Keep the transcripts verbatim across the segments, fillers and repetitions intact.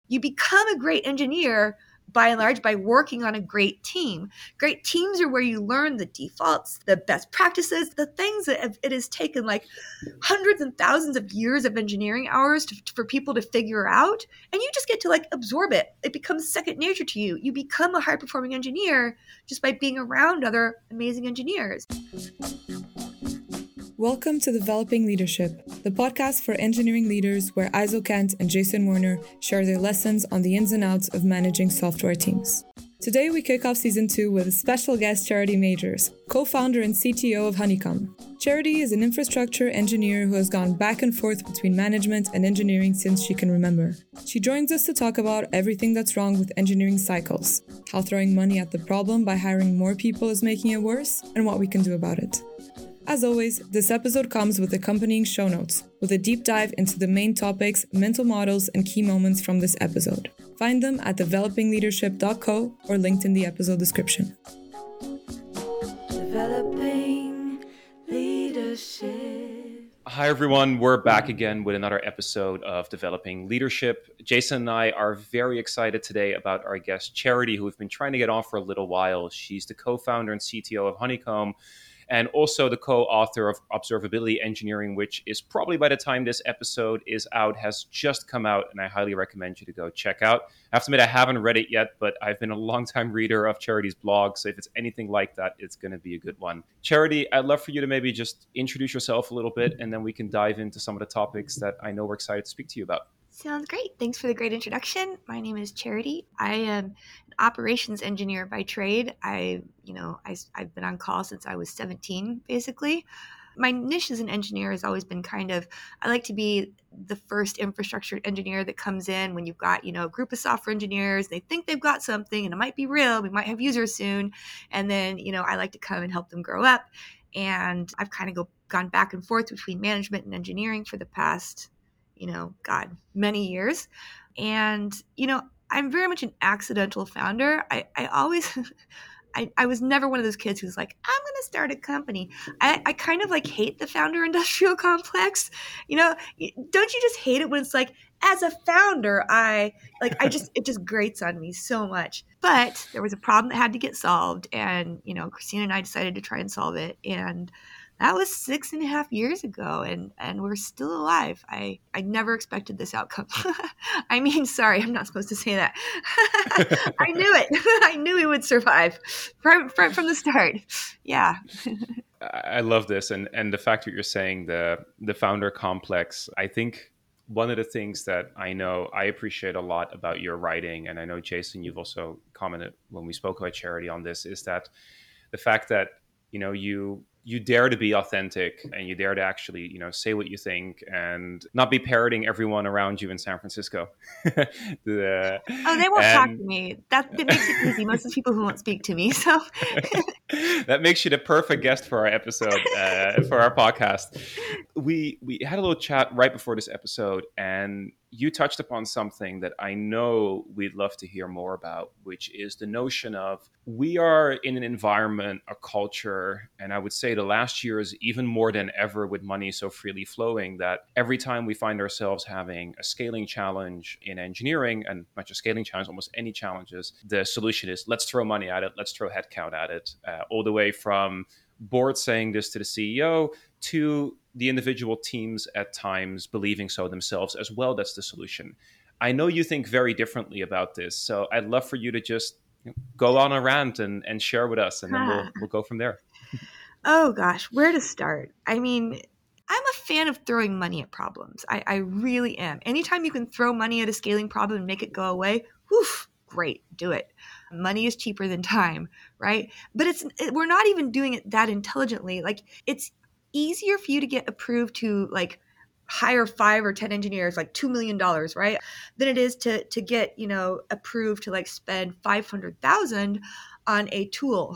You become a great engineer by and large by working on a great team. Great teams are where you learn the defaults, the best practices, the things that have, it has taken like hundreds and thousands of years of engineering hours to, for people to figure out. And you just get to like absorb it. It becomes second nature to you. You become a high performing engineer just by being around other amazing engineers. Welcome to Developing Leadership, the podcast for engineering leaders where Aizo Kent and Jason Werner share their lessons on the ins and outs of managing software teams. Today we kick off season two with a special guest, Charity Majors, co-founder and C T O of Honeycomb. Charity is an infrastructure engineer who has gone back and forth between management and engineering since she can remember. She joins us to talk about everything that's wrong with engineering cycles, how throwing money at the problem by hiring more people is making it worse, and what we can do about it. As always, this episode comes with accompanying show notes, with a deep dive into the main topics, mental models, and key moments from this episode. Find them at developing leadership dot co or linked in the episode description. Developing Leadership. Hi everyone, we're back again with another episode of Developing Leadership. Jason and I are very excited today about our guest Charity, who we've been trying to get on for a little while. She's the co-founder and C T O of Honeycomb, and also the co-author of Observability Engineering, which is probably by the time this episode is out, has just come out, and I highly recommend you to go check out. I have to admit, I haven't read it yet, but I've been a longtime reader of Charity's blog, so if it's anything like that, it's going to be a good one. Charity, I'd love for you to maybe just introduce yourself a little bit, and then we can dive into some of the topics that I know we're excited to speak to you about. Sounds great. Thanks for the great introduction. My name is Charity. I am an operations engineer by trade. I, you know, I, I've been on call since I was seventeen, basically. My niche as an engineer has always been kind of, I like to be the first infrastructure engineer that comes in when you've got, you know, a group of software engineers, they think they've got something and it might be real, we might have users soon. And then, you know, I like to come and help them grow up. And I've kind of go, gone back and forth between management and engineering for the past you know, God, many years. And, you know, I'm very much an accidental founder. I, I always, I, I was never one of those kids who's like, I'm going to start a company. I, I kind of like hate the founder industrial complex. You know, don't you just hate it when it's like, as a founder, I like, I just, it just grates on me so much. But there was a problem that had to get solved. And, you know, Christina and I decided to try and solve it. And that was six and a half years ago, and, and we're still alive. I, I never expected this outcome. I mean, sorry, I'm not supposed to say that. I knew it. I knew we would survive from, from, from the start. Yeah. I love this. And, and the fact that you're saying the, the founder complex, I think one of the things that I know I appreciate a lot about your writing, and I know, Jason, you've also commented when we spoke about Charity on this, is that the fact that, you know, you you dare to be authentic and you dare to actually, you know, say what you think and not be parroting everyone around you in San Francisco. the, oh, they won't and, talk to me. That, that makes it easy. Most of the people who won't speak to me. So that makes you the perfect guest for our episode, uh, for our podcast. We, we had a little chat right before this episode, and you touched upon something that I know we'd love to hear more about, which is the notion of we are in an environment, a culture, and I would say the last years, even more than ever with money so freely flowing, that every time we find ourselves having a scaling challenge in engineering, and not just scaling challenge, almost any challenges, the solution is let's throw money at it, let's throw headcount at it, uh, all the way from board saying this to the C E O to the individual teams at times believing so themselves as well. That's the solution. I know you think very differently about this, so I'd love for you to just you know, go on a rant and, and share with us, and then we'll we'll go from there. Oh gosh, where to start? I mean, I'm a fan of throwing money at problems. I, I really am. Anytime you can throw money at a scaling problem and make it go away, whew, great, do it. Money is cheaper than time, right? But it's it, we're not even doing it that intelligently. Like, it's easier for you to get approved to like hire five or ten engineers, like two million dollars, right? Than it is to to get, you know, approved to like spend five hundred thousand on a tool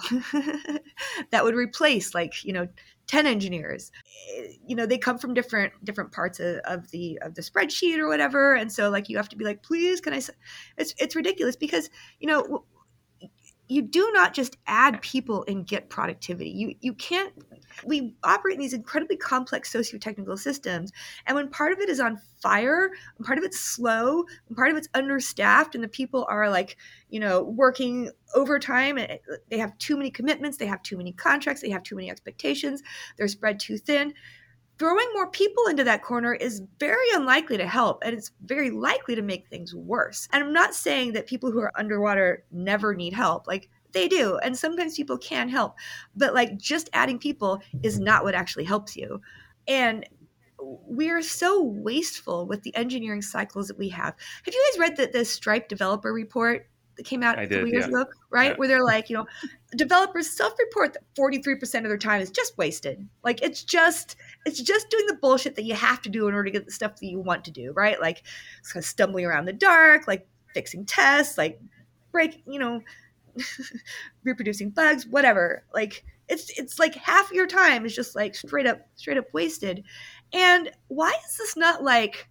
that would replace like, you know, ten engineers. You know, they come from different different parts of, of the of the spreadsheet or whatever. And so like you have to be like, please, can I, s-? it's it's ridiculous because, you know, you do not just add people and get productivity. You you can't. We operate in these incredibly complex socio-technical systems, and when part of it is on fire, when part of it's slow, when part of it's understaffed, and the people are like, you know, working overtime, and they have too many commitments, they have too many contracts, they have too many expectations, they're spread too thin. Throwing more people into that corner is very unlikely to help, and it's very likely to make things worse. And I'm not saying that people who are underwater never need help. Like, they do, and sometimes people can help, but like just adding people is not what actually helps you. And we are so wasteful with the engineering cycles that we have. Have you guys read the, the Stripe developer report that came out I a couple did, years yeah. ago, right? Yeah. Where they're like, you know, developers self-report that forty-three percent of their time is just wasted. Like, it's just, it's just doing the bullshit that you have to do in order to get the stuff that you want to do, right? Like, kind of stumbling around the dark, like fixing tests, like break, you know, reproducing bugs, whatever. Like, it's it's like half of your time is just like straight up, straight up wasted. And why is this not like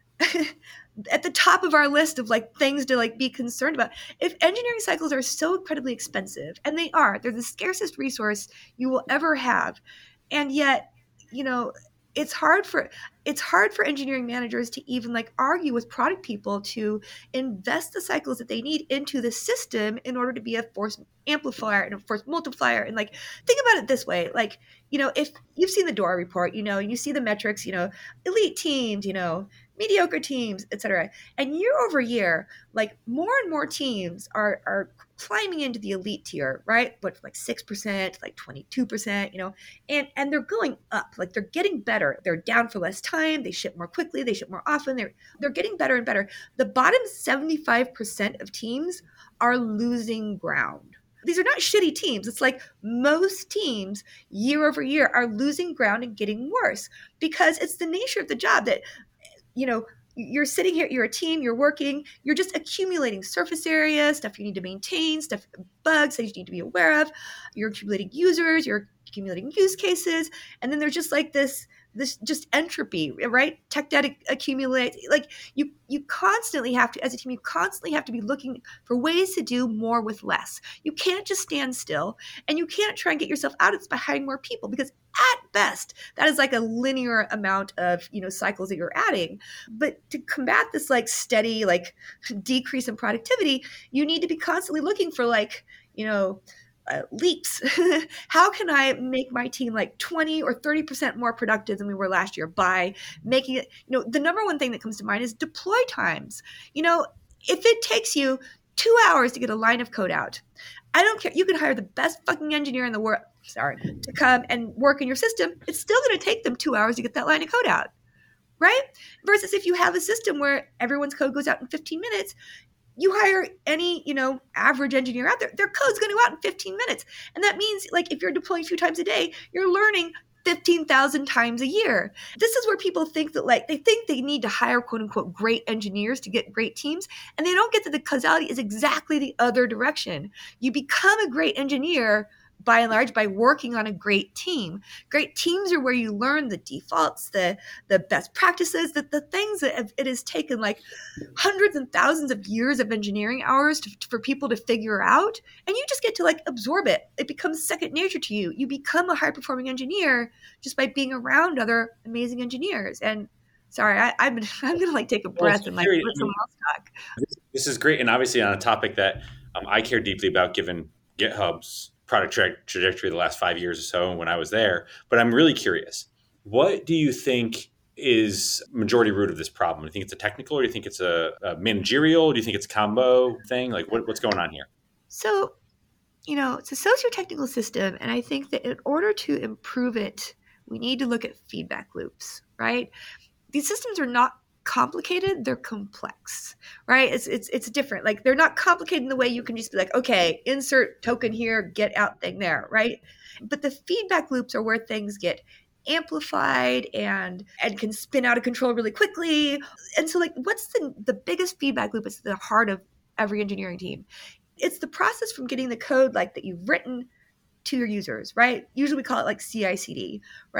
at the top of our list of like things to like be concerned about? If engineering cycles are so incredibly expensive, and they are, they're the scarcest resource you will ever have, and yet, you know, it's hard for it's hard for engineering managers to even like argue with product people to invest the cycles that they need into the system in order to be a force amplifier and a force multiplier. And like, think about it this way, like, you know, if you've seen the Dora report, you know, you see the metrics, you know, elite teams, you know, mediocre teams, et cetera. And year over year, like more and more teams are are climbing into the elite tier, right? But like six percent, like twenty-two percent, you know, and and they're going up, like they're getting better. They're down for less time. They ship more quickly. They ship more often. They're they're getting better and better. The bottom seventy-five percent of teams are losing ground. These are not shitty teams. It's like most teams year over year are losing ground and getting worse because it's the nature of the job that, you know, you're sitting here, you're a team, you're working, you're just accumulating surface area, stuff you need to maintain, stuff, bugs that you need to be aware of. You're accumulating users, you're accumulating use cases. And then there's just like this, this just entropy, right? Tech debt accumulates. Like you, you constantly have to, as a team, you constantly have to be looking for ways to do more with less. You can't just stand still, and you can't try and get yourself out of this by hiring more people, because at best, that is like a linear amount of, you know, cycles that you're adding. But to combat this like steady, like decrease in productivity, you need to be constantly looking for like, you know, uh, leaps. How can I make my team like twenty or thirty percent more productive than we were last year by making it, you know, the number one thing that comes to mind is deploy times. You know, if it takes you two hours to get a line of code out, I don't care. You can hire the best fucking engineer in the world, sorry, to come and work in your system. It's still going to take them two hours to get that line of code out, right? Versus if you have a system where everyone's code goes out in fifteen minutes, you hire any, you know, average engineer out there, their code's going to go out in fifteen minutes. And that means, like, if you're deploying a few times a day, you're learning fifteen thousand times a year. This is where people think that, like, they think they need to hire, quote unquote, great engineers to get great teams. And they don't get that the causality is exactly the other direction. You become a great engineer by and large by working on a great team. Great teams are where you learn the defaults, the the best practices, the, the things that have, it has taken like hundreds and thousands of years of engineering hours to, for people to figure out. And you just get to like absorb it. It becomes second nature to you. You become a high performing engineer just by being around other amazing engineers. And sorry, I, I've been, I'm going to like take a breath well, and like let someone else talk. This, this is great. And obviously on a topic that um, I care deeply about, given GitHub's product tra- trajectory the last five years or so when I was there. But I'm really curious, what do you think is majority root of this problem? Do you think it's a technical, or do you think it's a, a managerial? Do you think it's a combo thing? Like what, what's going on here? So, you know, it's a socio-technical system. And I think that in order to improve it, we need to look at feedback loops, right? These systems are not complicated, they're complex, right? It's it's it's different. Like they're not complicated in the way you can just be like, okay, insert token here, get out thing there, right? But the feedback loops are where things get amplified and and can spin out of control really quickly. And so like what's the the biggest feedback loop? It's the heart of every engineering team. It's the process from getting the code like that you've written to your users, right? Usually we call it like C I C D, right?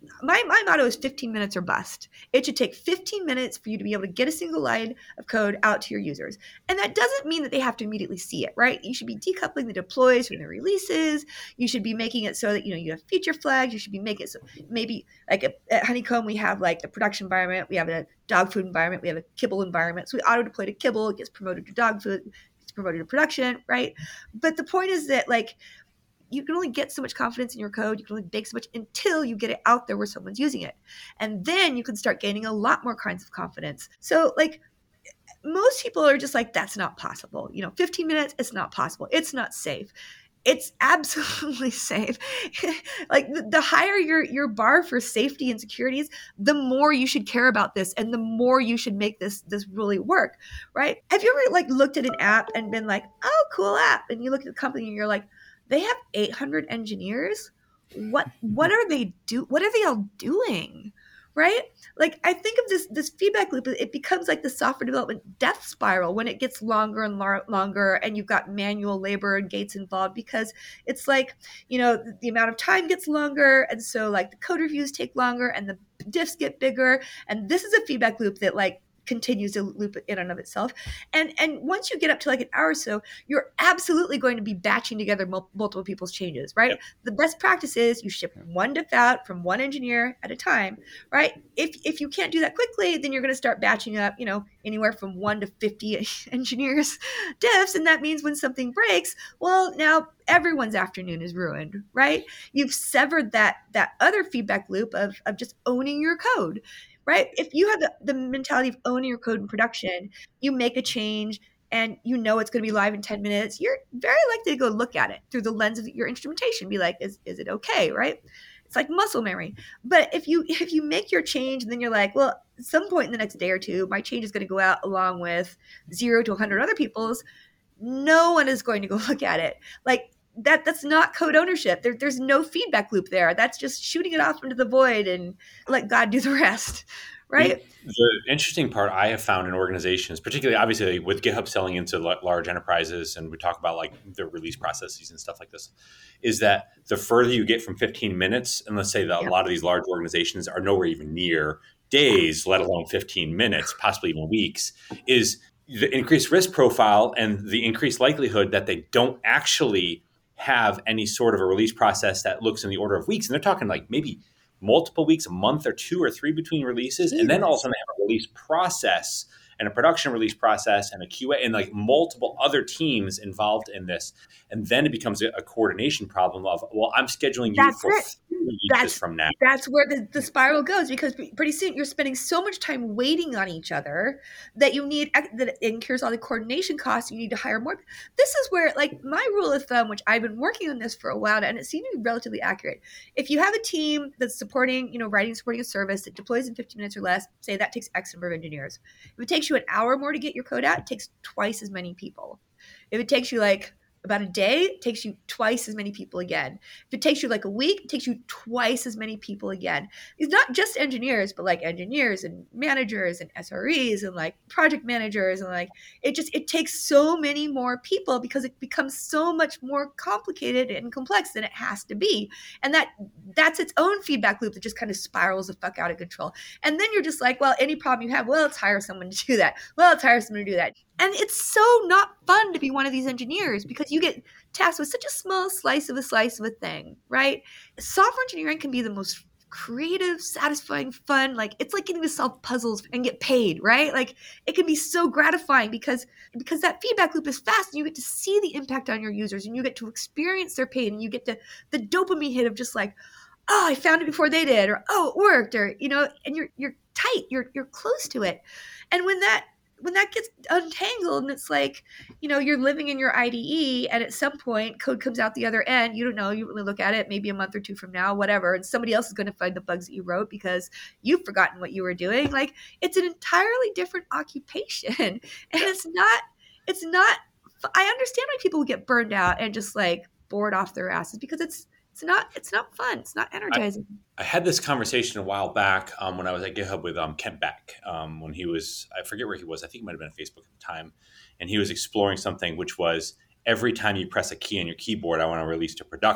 my, my motto is fifteen minutes or bust. It should take fifteen minutes for you to be able to get a single line of code out to your users. And that doesn't mean that they have to immediately see it, right? You should be decoupling the deploys from the releases. You should be making it so that, you know, you have feature flags. You should be making it so maybe like at, at Honeycomb, we have like the production environment. We have a dog food environment. We have a kibble environment. So we auto deploy to kibble. It gets promoted to dog food. It's promoted to production, right? But the point is that like, you can only get so much confidence in your code. You can only bake so much until you get it out there where someone's using it. And then you can start gaining a lot more kinds of confidence. So like most people are just like, that's not possible. You know, fifteen minutes, it's not possible. It's not safe. It's absolutely safe. Like the, the higher your, your bar for safety and security is, the more you should care about this and the more you should make this, this really work, right? Have you ever like looked at an app and been like, oh, cool app. And you look at the company and you're like, they have eight hundred engineers. What what are they do? What are they all doing? Right? Like I think of this this feedback loop. It becomes like the software development death spiral when it gets longer and lar- longer, and you've got manual labor and gates involved, because it's like, you know, the, the amount of time gets longer, and so like the code reviews take longer, and the diffs get bigger, and this is a feedback loop that like continues to loop in and of itself. And and once you get up to like an hour or so, you're absolutely going to be batching together mul- multiple people's changes, right? Yep. The best practice is you ship one diff out from one engineer at a time, right? If if you can't do that quickly, then you're going to start batching up, you know, anywhere from one to fifty engineers diffs. And that means when something breaks, well, now everyone's afternoon is ruined, right? You've severed that that other feedback loop of, of just owning your code. Right? If you have the, the mentality of owning your code in production, you make a change and you know it's going to be live in ten minutes, you're very likely to go look at it through the lens of your instrumentation. Be like, is, is it okay? Right? It's like muscle memory. But if you if you make your change and then you're like, well, at some point in the next day or two, my change is going to go out along with zero to one hundred other people's, no one is going to go look at it. Like, that that's not code ownership. There, there's no feedback loop there. That's just shooting it off into the void and let God do the rest, right? The interesting part I have found in organizations, particularly obviously with GitHub selling into large enterprises, and we talk about like the release processes and stuff like this, is that the further you get from fifteen minutes, and let's say that yeah. a lot of these large organizations are nowhere even near days, let alone fifteen minutes, possibly even weeks, is the increased risk profile and the increased likelihood that they don't actually have any sort of a release process that looks in the order of weeks. And they're talking like maybe multiple weeks, a month or two or three between releases. And then all of a sudden they have a release process and a production release process and a Q A and like multiple other teams involved in this. And then it becomes a, a coordination problem of, well, I'm scheduling you That's for it. three weeks That's, from now. That's where the, the spiral goes, because pretty soon you're spending so much time waiting on each other that you need, that it incurs all the coordination costs. You need to hire more. This is where, like, my rule of thumb, which I've been working on this for a while now, and it seems to be relatively accurate. If you have a team that's supporting, you know, writing, supporting a service that deploys in fifteen minutes or less, say that takes X number of engineers. If it takes you an hour more to get your code out, it takes twice as many people. If it takes you like about a day, it takes you twice as many people again. If it takes you like a week, it takes you twice as many people again. It's not just engineers, but like engineers and managers and S R Es and like project managers. And like, it just, it takes so many more people because it becomes so much more complicated and complex than it has to be. And that that's its own feedback loop that just kind of spirals the fuck out of control. And then you're just like, well, any problem you have, well, let's hire someone to do that. Well, let's hire someone to do that. And it's so not fun to be one of these engineers because you get tasked with such a small slice of a slice of a thing, right? Software engineering can be the most creative, satisfying, fun. Like, it's like getting to solve puzzles and get paid, right? Like, it can be so gratifying because because that feedback loop is fast and you get to see the impact on your users and you get to experience their pain and you get to the dopamine hit of just like, oh, I found it before they did, or oh, it worked, or, you know, and you're you're tight, you're you're close to it. And when that when that gets untangled and it's like, you know, you're living in your I D E and at some point code comes out the other end, you don't know, you really look at it maybe a month or two from now, whatever, and somebody else is going to find the bugs that you wrote because you've forgotten what you were doing. Like, it's an entirely different occupation. And it's not, it's not, I understand why people get burned out and just like bored off their asses because it's, It's not. It's not fun. It's not energizing. I, I had this conversation a while back um, when I was at GitHub with um, Kent Beck um, when he was. I forget where he was. I think he might have been on Facebook at the time, and he was exploring something which was every time you press a key on your keyboard, I want to release to production.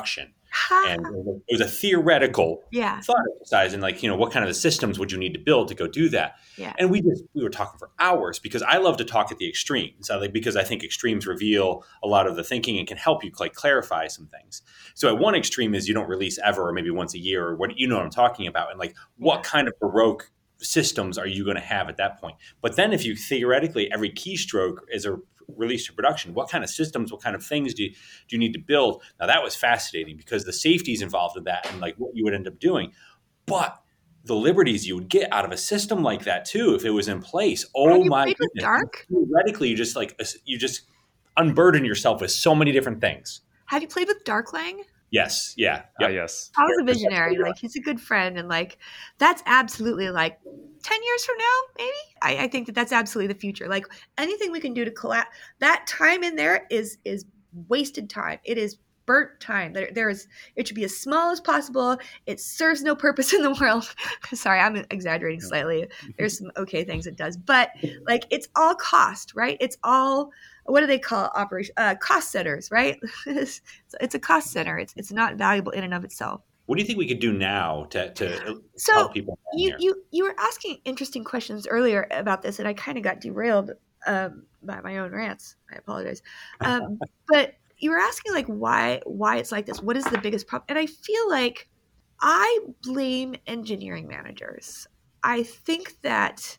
And it was a theoretical Yeah. thought exercise. And like, you know, what kind of systems would you need to build to go do that? Yeah. And we just, we were talking for hours because I love to talk at the extremes. I like, because I think extremes reveal a lot of the thinking and can help you like clarify some things. So at one extreme is you don't release ever, or maybe once a year, or what, you know what I'm talking about. And like, what Yeah. kind of Baroque systems are you going to have at that point? But then if you theoretically, every keystroke is a release to production, what kind of systems, what kind of things do you, do you need to build? Now that was fascinating because the safeties involved in that and like what you would end up doing, but the liberties you would get out of a system like that too, if it was in place. Oh Have you my played with goodness. Dark? Theoretically, you just like, you just unburden yourself with so many different things. Have you played with Darklang? Yes. Yeah. Ah, Yep. yes. Paul's a visionary. Like, he's a good friend. And like, that's absolutely like ten years from now, maybe. I, I think that that's absolutely the future. Like anything we can do to collapse that time in there is, is wasted time. It is burnt time. There, there is, it should be as small as possible. It serves no purpose in the world. Sorry, I'm exaggerating slightly. There's some okay things it does, but like it's all cost, right? It's all, what do they call it? Operation, uh, cost centers, right? it's, it's a cost center. It's, it's not valuable in and of itself. What do you think we could do now to, to So help people? you, here? you, you were asking interesting questions earlier about this, and I kind of got derailed um, by my own rants. I apologize. Um, but you were asking like why why it's like this. What is the biggest problem? And I feel like I blame engineering managers. I think that,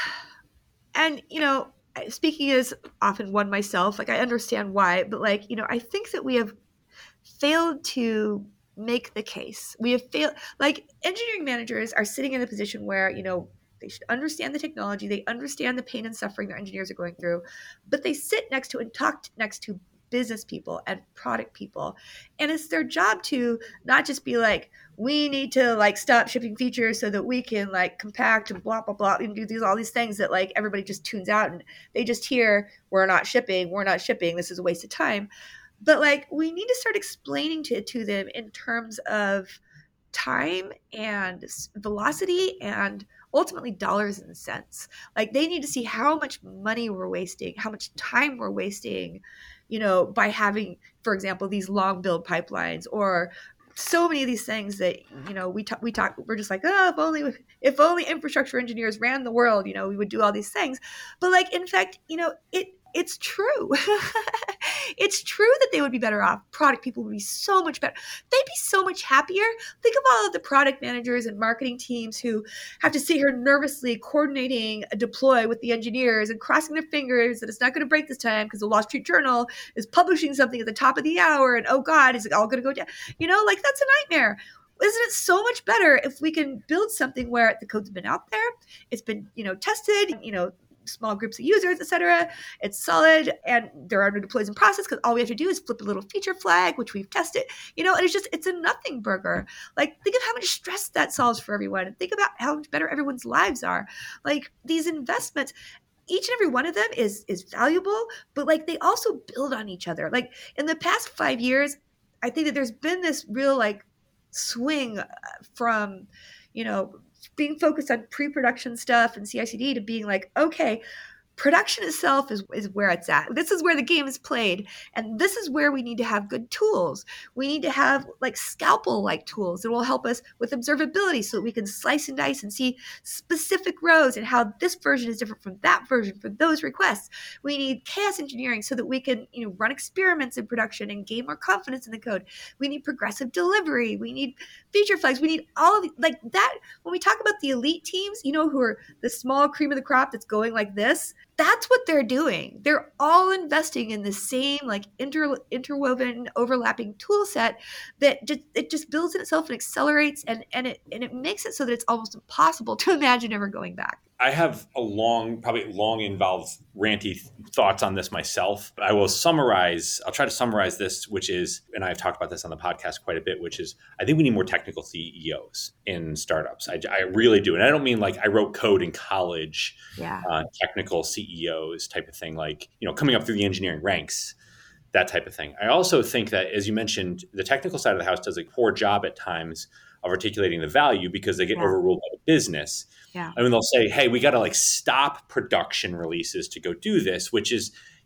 and you know, speaking as often one myself, like I understand why, but like, you know, I think that we have failed to make the case. We have failed, like engineering managers are sitting in a position where, you know, they should understand the technology. They understand the pain and suffering their engineers are going through, but they sit next to and talk next to business people and product people. And it's their job to not just be like, we need to like stop shipping features so that we can like compact and blah, blah, blah, and do these, all these things that like everybody just tunes out and they just hear, we're not shipping, we're not shipping, this is a waste of time. But like, we need to start explaining to, to them in terms of time and velocity and ultimately dollars and cents. Like they need to see how much money we're wasting, how much time we're wasting, you know, by having, for example, these long build pipelines or so many of these things that, you know, we talk, we talk, we're just like, oh, if only, if only infrastructure engineers ran the world, you know, we would do all these things. But like, in fact, you know, it, it's true. It's true that they would be better off. Product people would be so much better. They'd be so much happier. Think of all of the product managers and marketing teams who have to sit here nervously coordinating a deploy with the engineers and crossing their fingers that it's not going to break this time because the Wall Street Journal is publishing something at the top of the hour and, oh God, is it all going to go down? You know, like that's a nightmare. Isn't it so much better if we can build something where the code's been out there, it's been, you know, tested, you know, small groups of users, et cetera. It's solid, and there are no deploys in process because all we have to do is flip a little feature flag, which we've tested. You know, and it's just, it's a nothing burger. Like, think of how much stress that solves for everyone, and think about how much better everyone's lives are. Like, these investments, each and every one of them is is valuable, but like they also build on each other. Like in the past five years, I think that there's been this real like swing from, you know, being focused on pre-production stuff and C I C D to being like, okay, production itself is, is where it's at. This is where the game is played. And this is where we need to have good tools. We need to have like scalpel-like tools that will help us with observability so that we can slice and dice and see specific rows and how this version is different from that version for those requests. We need chaos engineering so that we can, you know, run experiments in production and gain more confidence in the code. We need progressive delivery. We need feature flags. We need all of the, like that. When we talk about the elite teams, you know, who are the small cream of the crop that's going like this, that's what they're doing. They're all investing in the same like inter, interwoven, overlapping tool set that just, it just builds in itself and accelerates and, and it and it makes it so that it's almost impossible to imagine ever going back. I have a long, probably long involved ranty thoughts on this myself, but I will summarize, I'll try to summarize this, which is, and I've talked about this on the podcast quite a bit, which is, I think we need more technical C E Os in startups. I, I really do. And I don't mean like I wrote code in college, yeah. uh, technical C E Os type of thing, like, you know, coming up through the engineering ranks, that type of thing. I also think that, as you mentioned, the technical side of the house does a poor job at times of articulating the value because they get yeah. overruled by the business. Yeah. I mean, they'll say, hey, we got to like stop production releases to go do this, which is,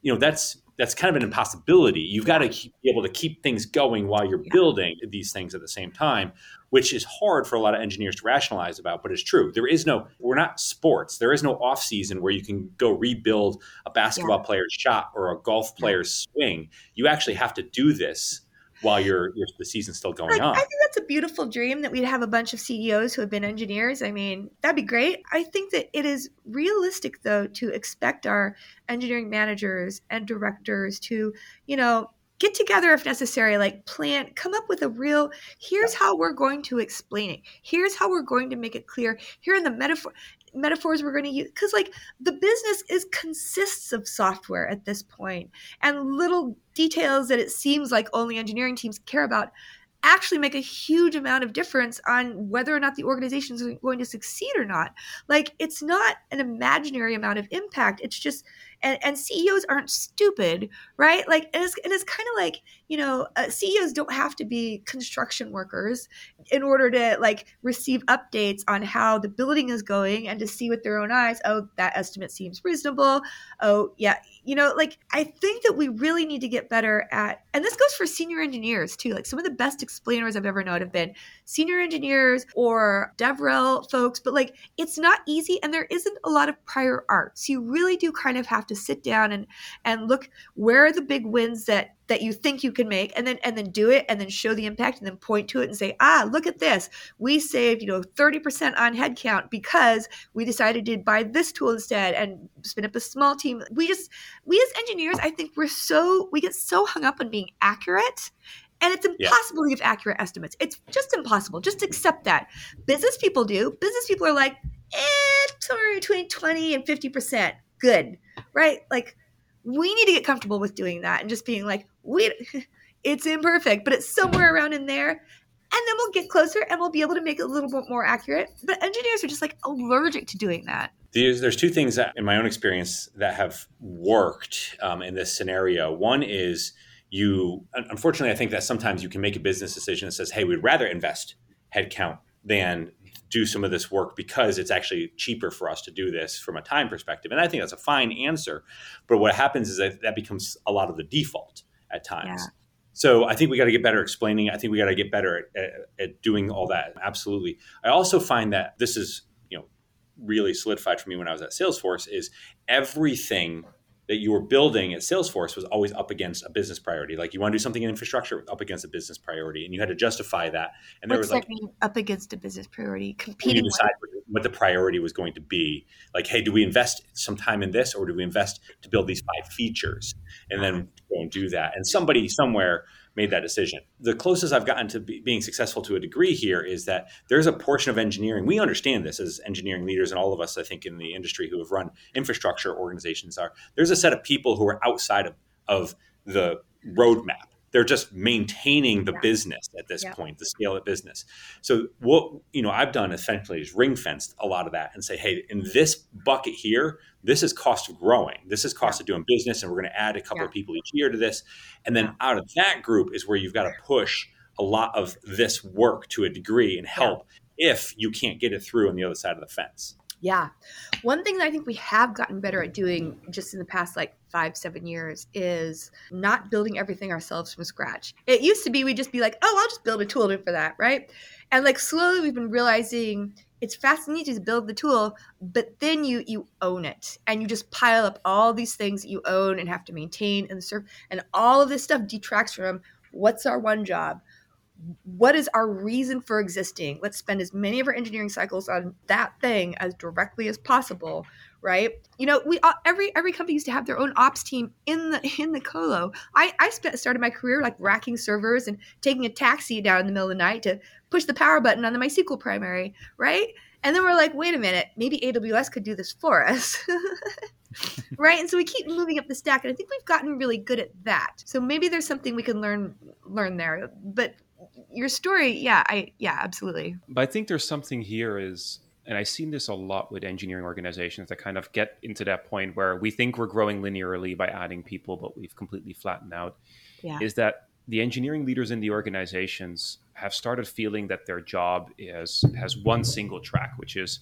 you know, that's that's kind of an impossibility. You've got to keep, be able to keep things going while you're Yeah. building these things at the same time, which is hard for a lot of engineers to rationalize about, but it's true. There is no, we're not sports. There is no off season where you can go rebuild a basketball Yeah. player's shot or a golf Yeah. player's swing. You actually have to do this while you're, you're the season's still going Like, on. I think that's a beautiful dream that we'd have a bunch of C E Os who have been engineers. I mean, that'd be great. I think that it is realistic, though, to expect our engineering managers and directors to, you know, get together if necessary, like plan, come up with a real, here's how we're going to explain it. Here's how we're going to make it clear. Here are the metaphor metaphors we're going to use. Because like the business is consists of software at this point, and little details that it seems like only engineering teams care about actually make a huge amount of difference on whether or not the organization is going to succeed or not. Like, it's not an imaginary amount of impact. It's just, and, and C E Os aren't stupid, right? Like, and it's, and it's kind of like, you know, uh, C E Os don't have to be construction workers in order to like receive updates on how the building is going and to see with their own eyes, oh, that estimate seems reasonable. Oh, yeah. You know, like, I think that we really need to get better at, and this goes for senior engineers too. Like, some of the best explainers I've ever known have been senior engineers or DevRel folks, but like, it's not easy and there isn't a lot of prior art. So you really do kind of have to sit down and, and look, where are the big wins that that you think you can make, and then and then do it, and then show the impact, and then point to it and say, ah, look at this. We saved, you know, thirty percent on headcount because we decided to buy this tool instead and spin up a small team. We just, we as engineers, I think we're so, we get so hung up on being accurate. And it's impossible yeah. to give accurate estimates. It's just impossible. Just accept that. Business people do. Business people are like, eh, somewhere between twenty and fifty percent. Good, right? Like, we need to get comfortable with doing that and just being like, we, it's imperfect, but it's somewhere around in there. And then we'll get closer and we'll be able to make it a little bit more accurate. But engineers are just like allergic to doing that. There's, there's two things that, in my own experience, that have worked um, in this scenario. One is you, unfortunately, I think that sometimes you can make a business decision that says, hey, we'd rather invest headcount than do some of this work because it's actually cheaper for us to do this from a time perspective. And I think that's a fine answer. But what happens is that that becomes a lot of the default at times. Yeah. So I think we got to get better explaining. I think we got to get better at, at, at doing all that. Absolutely. I also find that this is, you know, really solidified for me when I was at Salesforce is everything that you were building at Salesforce was always up against a business priority. Like, you want to do something in infrastructure, up against a business priority, and you had to justify that. And there What's was like that mean, up against a business priority, competing. You decide with what the priority was going to be. Like, hey, do we invest some time in this, or do we invest to build these five features and then go and do that? And somebody somewhere made that decision. The closest I've gotten to be, being successful to a degree here is that there's a portion of engineering. We understand this as engineering leaders, and all of us, I think, in the industry who have run infrastructure organizations are, there's a set of people who are outside of, of the roadmap. They're just maintaining the yeah. business at this yeah. point, the scale of business. So what, you know, I've done essentially is ring fenced a lot of that and say, hey, in this bucket here, this is cost of growing. This is cost yeah. of doing business. And we're going to add a couple yeah. of people each year to this. And then yeah. out of that group is where you've got to push a lot of this work to a degree and help yeah. if you can't get it through on the other side of the fence. Yeah. One thing that I think we have gotten better at doing just in the past like five, seven years is not building everything ourselves from scratch. It used to be we'd just be like, oh, I'll just build a tool for that, right? And like slowly we've been realizing it's fast and easy to build the tool, but then you you own it and you just pile up all these things that you own and have to maintain and serve. And all of this stuff detracts from what's our one job? What is our reason for existing? Let's spend as many of our engineering cycles on that thing as directly as possible, right? You know, we every every company used to have their own ops team in the in the colo. I I spent, started my career like racking servers and taking a taxi down in the middle of the night to push the power button on the MySQL primary, right? And then we're like, wait a minute, maybe A W S could do this for us. Right? And so we keep moving up the stack, and I think we've gotten really good at that. So maybe there's something we can learn learn there. But your story, yeah, I yeah, absolutely. But I think there's something here is, and I've seen this a lot with engineering organizations that kind of get into that point where we think we're growing linearly by adding people, but we've completely flattened out, yeah. is that the engineering leaders in the organizations have started feeling that their job is has one single track, which is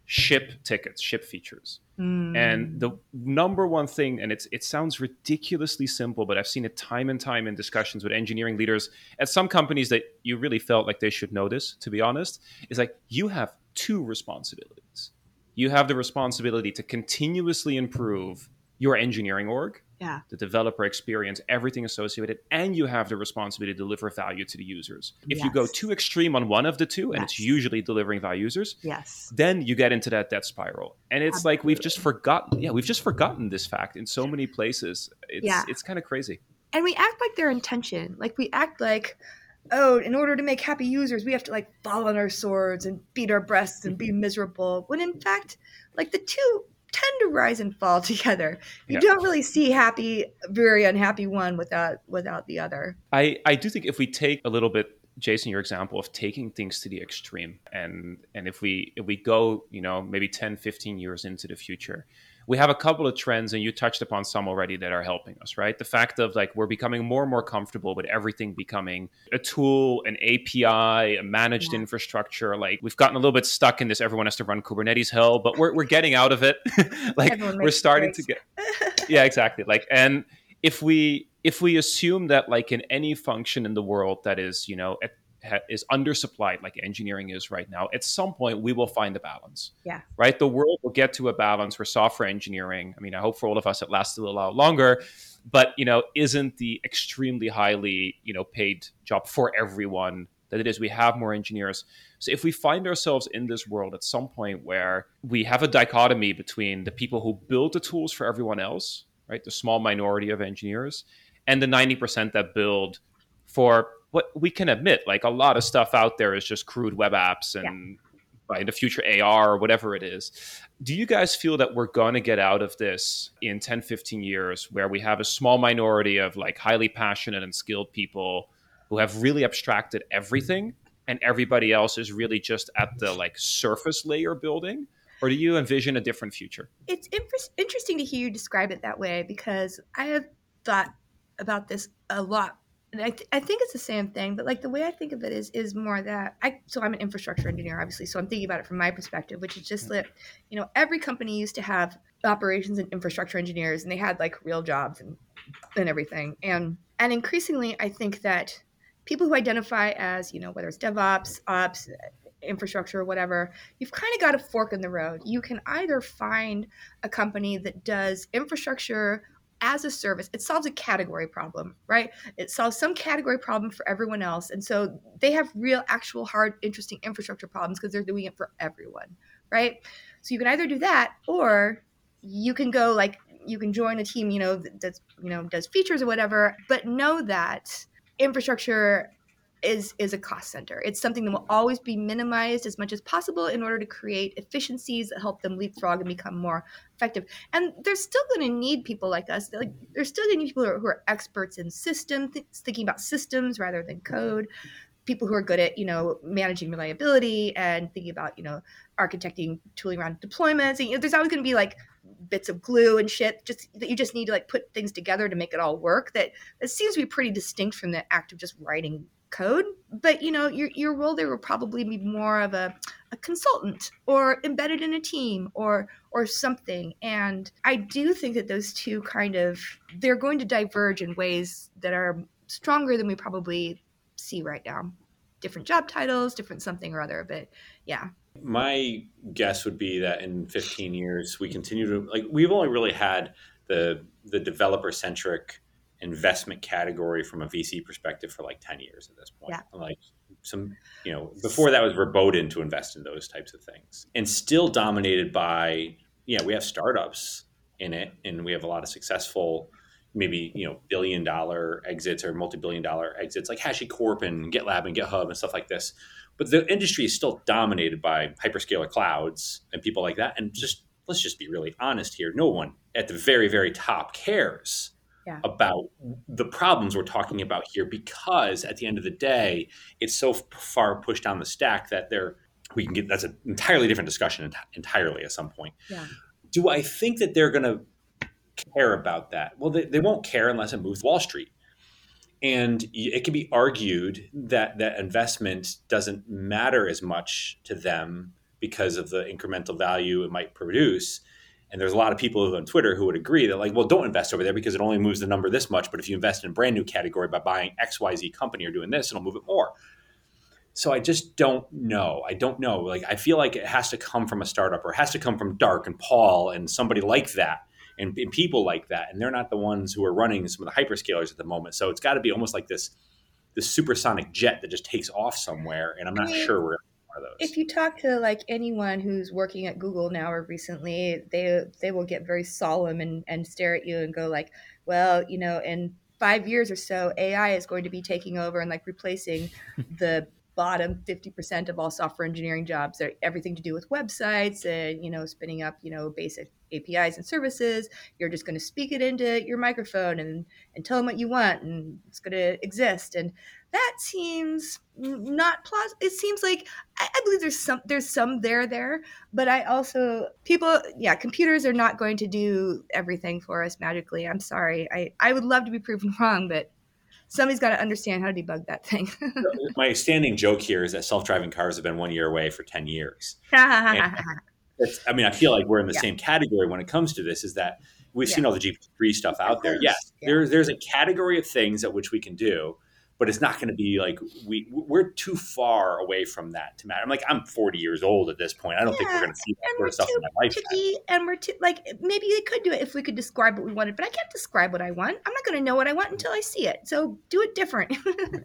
ship tickets, ship features. Mm. And the number one thing, and it's it sounds ridiculously simple, but I've seen it time and time in discussions with engineering leaders at some companies that you really felt like they should know this, to be honest, is like you have two responsibilities. You have the responsibility to continuously improve your engineering org, Yeah. the developer experience, everything associated, and you have the responsibility to deliver value to the users. If you go Yes. too extreme on one of the two, and it's Yes. usually delivering value users, Yes. then you get into that death spiral. And it's like we've just forgotten, yeah, we've just forgotten this fact in so many places. It's Yeah. it's kind of crazy. And we act like their intention. Like we act like, oh, in order to make happy users, we have to like fall on our swords and beat our breasts and be miserable. When in fact, like the two tend to rise and fall together. You Yeah. don't really see happy, very unhappy one without without the other. I, I do think if we take a little bit, Jason, your example of taking things to the extreme, and and if we if we go, you know, maybe ten, fifteen years into the future, we have a couple of trends, and you touched upon some already that are helping us, right? The fact of like we're becoming more and more comfortable with everything becoming a tool, an A P I, a managed Yeah. infrastructure. Like we've gotten a little bit stuck in this everyone has to run Kubernetes hell, but we're we're getting out of it. Like Everyone we're makes starting to mistakes. get yeah, exactly. Like and if we if we assume that like in any function in the world that is, you know, at, ha- is undersupplied like engineering is right now, at some point we will find a balance. Yeah. Right? The world will get to a balance where software engineering, I mean, I hope for all of us it lasts a little while longer, but, you know, isn't the extremely highly, you know, paid job for everyone that it is. We have more engineers. So if we find ourselves in this world at some point where we have a dichotomy between the people who build the tools for everyone else, right, the small minority of engineers, and the ninety percent that build for what we can admit, like a lot of stuff out there is just crude web apps and by in the future A R or whatever it is. Do you guys feel that we're going to get out of this in ten, fifteen years where we have a small minority of like highly passionate and skilled people who have really abstracted everything and everybody else is really just at the like surface layer building? Or do you envision a different future? It's inf- interesting to hear you describe it that way because I have thought about this a lot. And I, th- I think it's the same thing, but like the way I think of it is is more that I so I'm an infrastructure engineer, obviously, so I'm thinking about it from my perspective, which is just that, you know, every company used to have operations and infrastructure engineers, and they had like real jobs and and everything, and and increasingly, I think that people who identify as, you know, whether it's DevOps, Ops, infrastructure, or whatever, you've kind of got a fork in the road. You can either find a company that does infrastructure as a service. It solves a category problem, right? It solves some category problem for everyone else. And so they have real, actual, hard, interesting infrastructure problems because they're doing it for everyone, right? So you can either do that, or you can go like, you can join a team, you know, that's, you know, does features or whatever, but know that infrastructure is is a cost center. It's something that will always be minimized as much as possible in order to create efficiencies that help them leapfrog and become more effective. And they're still going to need people like us. They're like they're still going to need people who are, who are experts in systems, th- thinking about systems rather than code. People who are good at, you know, managing reliability and thinking about, you know, architecting tooling around deployments. And, you know, there's always going to be like bits of glue and shit just that you just need to like put things together to make it all work. That that seems to be pretty distinct from the act of just writing code. But, you know, your your role there will probably be more of a, a consultant or embedded in a team or or something. And I do think that those two kind of, they're going to diverge in ways that are stronger than we probably see right now. Different job titles, different something or other, but yeah. My guess would be that in fifteen years, we continue to, like, we've only really had the the developer centric investment category from a V C perspective for like ten years at this point. Yeah. Like some, you know, before that was verboten to invest in those types of things, and still dominated by, yeah, we have startups in it, and we have a lot of successful, maybe, you know, billion dollar exits or multi-billion dollar exits like HashiCorp and GitLab and GitHub and stuff like this. But the industry is still dominated by hyperscaler clouds and people like that. And just, let's just be really honest here. No one at the very, very top cares Yeah. about the problems we're talking about here, because at the end of the day, it's so far pushed down the stack that they're, we can get, that's an entirely different discussion ent- entirely at some point. Yeah. Do I think that they're going to care about that? Well, they, they won't care unless it moves Wall Street. And it can be argued that that investment doesn't matter as much to them because of the incremental value it might produce. And there's a lot of people who on Twitter who would agree that like, well, don't invest over there because it only moves the number this much. But if you invest in a brand new category by buying X Y Z company or doing this, it'll move it more. So I just don't know. I don't know. Like, I feel like it has to come from a startup, or it has to come from Dark and Paul and somebody like that, and, and people like that. And they're not the ones who are running some of the hyperscalers at the moment. So it's got to be almost like this, this supersonic jet that just takes off somewhere. And I'm not I mean, sure we're one of those. If you talk to like anyone who's working at Google now or recently, they they will get very solemn and, and stare at you and go like, well, you know, in five years or so, A I is going to be taking over and like replacing the bottom fifty percent of all software engineering jobs. They're everything to do with websites and, you know, spinning up, you know, basic A P Is and services. You're just going to speak it into your microphone and, and tell them what you want, and it's going to exist. And that seems not plausible. It seems like I, I believe there's some there's some there there, but I also people yeah, computers are not going to do everything for us magically. I'm sorry. I, I would love to be proven wrong, but somebody's got to understand how to debug that thing. My standing joke here is that self-driving cars have been one year away for ten years. It's, I mean, I feel like we're in the yeah. same category when it comes to this, is that we've yeah. seen all the G P three stuff out there. Yes, yeah. there, there's a category of things at which we can do, but it's not going to be like we, we're too far away from that to matter. I'm like, I'm forty years old at this point. I don't yeah. think we're going to see that sort of stuff too, in my lifetime. Be, and we're too, like, maybe they could do it if we could describe what we wanted, but I can't describe what I want. I'm not going to know what I want until I see it. So do it different.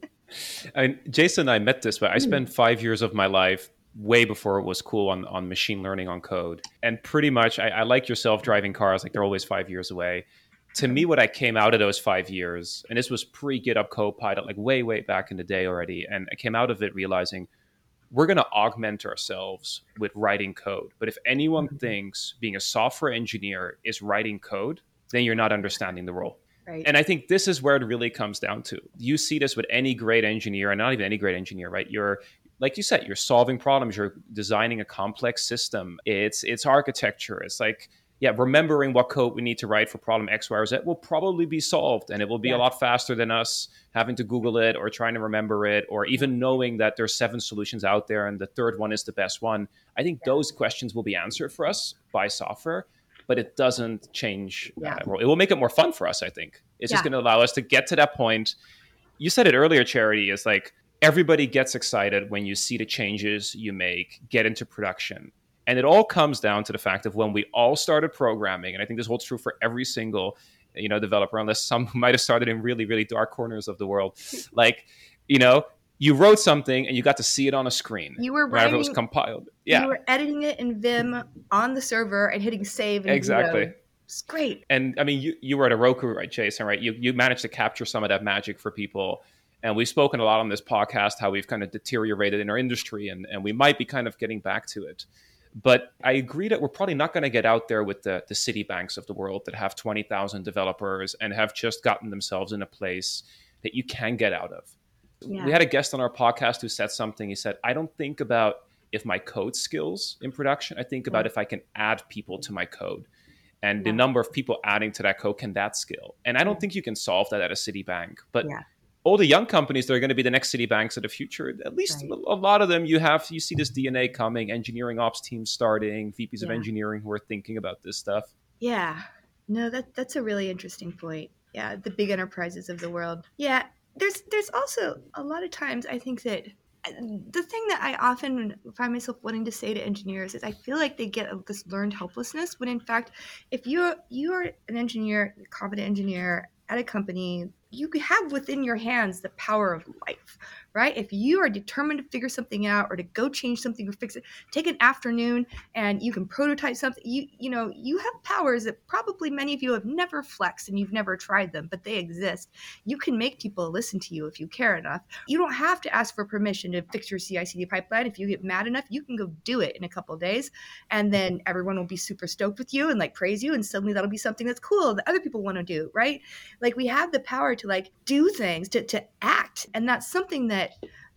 I mean, Jason and I met this way. I spent five years of my life way before it was cool on, on machine learning on code. And pretty much, I, I like your self-driving cars, like they're always five years away. To me, what I came out of those five years, and this was pre-GitHub Copilot, like way, way back in the day already, and I came out of it realizing we're going to augment ourselves with writing code. But if anyone mm-hmm. thinks being a software engineer is writing code, then you're not understanding the role. Right. And I think this is where it really comes down to. You see this with any great engineer, and not even any great engineer, right? You're, like you said, you're solving problems, you're designing a complex system. It's it's architecture. It's like, yeah, remembering what code we need to write for problem X, Y, or Z will probably be solved. And it will be yeah. a lot faster than us having to Google it or trying to remember it, or even knowing that there's seven solutions out there and the third one is the best one. I think yeah. those questions will be answered for us by software, but it doesn't change. Yeah. Uh, it will make it more fun for us, I think. It's yeah. just going to allow us to get to that point. You said it earlier, Charity, is like everybody gets excited when you see the changes you make get into production. And it all comes down to the fact of when we all started programming, and I think this holds true for every single, you know, developer, unless some might have started in really, really dark corners of the world. Like, you know, you wrote something and you got to see it on a screen. You were whenever writing, it was compiled. Yeah. You were editing it in Vim on the server and hitting save. And exactly. Zero. It's great. And I mean, you, you were at Heroku, right, Jason, right? You you managed to capture some of that magic for people. And we've spoken a lot on this podcast how we've kind of deteriorated in our industry, and, and we might be kind of getting back to it. But I agree that we're probably not going to get out there with the, the Citibanks of the world that have twenty thousand developers and have just gotten themselves in a place that you can get out of. Yeah. We had a guest on our podcast who said something. He said, I don't think about if my code skills in production. I think about yeah. if I can add people to my code. And yeah. the number of people adding to that code, can that scale? And I don't yeah. think you can solve that at a Citibank. But yeah. all the young companies that are going to be the next Citibanks of the future, at least right. a lot of them, you have, you see this D N A coming, engineering ops teams starting, V Ps yeah. of engineering who are thinking about this stuff. Yeah. No, that that's a really interesting point. Yeah, the big enterprises of the world. Yeah, there's there's also a lot of times I think that the thing that I often find myself wanting to say to engineers is I feel like they get this learned helplessness when in fact, if you're you're an engineer, a competent engineer at a company, you have within your hands the power of life, right? If you are determined to figure something out or to go change something or fix it, take an afternoon and you can prototype something. You you know, you have powers that probably many of you have never flexed and you've never tried them, but they exist. You can make people listen to you if you care enough. You don't have to ask for permission to fix your C I C D pipeline. If you get mad enough, you can go do it in a couple of days, and then everyone will be super stoked with you and like praise you, and suddenly that'll be something that's cool that other people want to do, right? Like we have the power to like do things, to, to act. And that's something that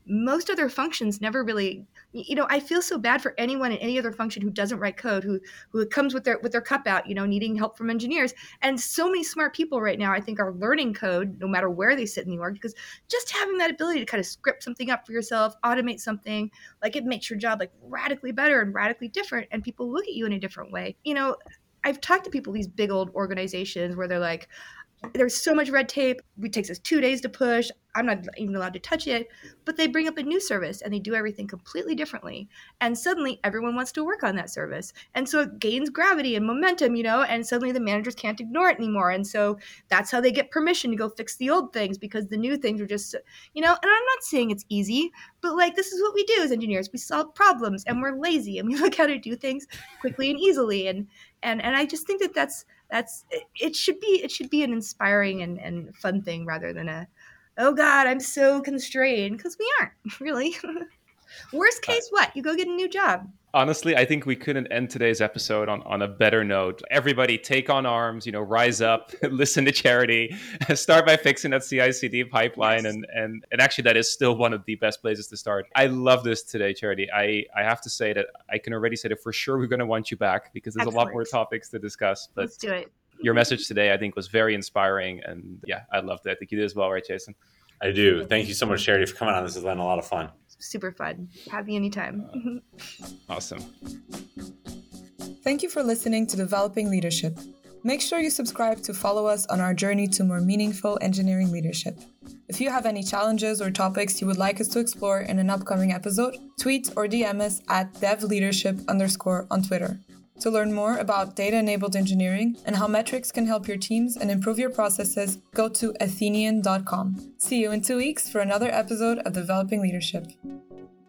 most other functions never really, you know, I feel so bad for anyone in any other function who doesn't write code, who who comes with their with their cup out, you know, needing help from engineers. And so many smart people right now, I think, are learning code no matter where they sit in the org, because just having that ability to kind of script something up for yourself, automate something, like it makes your job like radically better and radically different, and people look at you in a different way. You know, I've talked to people, these big old organizations where they're like, there's so much red tape. It takes us two days to push. I'm not even allowed to touch it. But they bring up a new service and they do everything completely differently. And suddenly everyone wants to work on that service. And so it gains gravity and momentum, you know, and suddenly the managers can't ignore it anymore. And so that's how they get permission to go fix the old things, because the new things are just, you know, and I'm not saying it's easy, but like this is what we do as engineers. We solve problems and we're lazy and we look how to do things quickly and easily. And and and I just think that that's That's it should be it should be an inspiring and, and fun thing rather than a, oh God, I'm so constrained, because we aren't really. Worst case, what? You go get a new job. Honestly, I think we couldn't end today's episode on, on a better note. Everybody take on arms, you know, rise up, listen to Charity, start by fixing that C I C D pipeline. Yes. And, and, and actually, that is still one of the best places to start. I love this today, Charity. I, I have to say that I can already say that for sure we're going to want you back, because there's Excellent. a lot more topics to discuss. But let's do it. Your message today, I think, was very inspiring. And yeah, I loved it. I think you did as well, right, Jason? I do. Thank you so much, Charity, for coming on. This has been a lot of fun. Super fun. Have me anytime. Uh, awesome. Thank you for listening to Developing Leadership. Make sure you subscribe to follow us on our journey to more meaningful engineering leadership. If you have any challenges or topics you would like us to explore in an upcoming episode, tweet or D M us at devleadership underscore on Twitter. To learn more about data-enabled engineering and how metrics can help your teams and improve your processes, go to athenian dot com. See you in two weeks for another episode of Developing Leadership.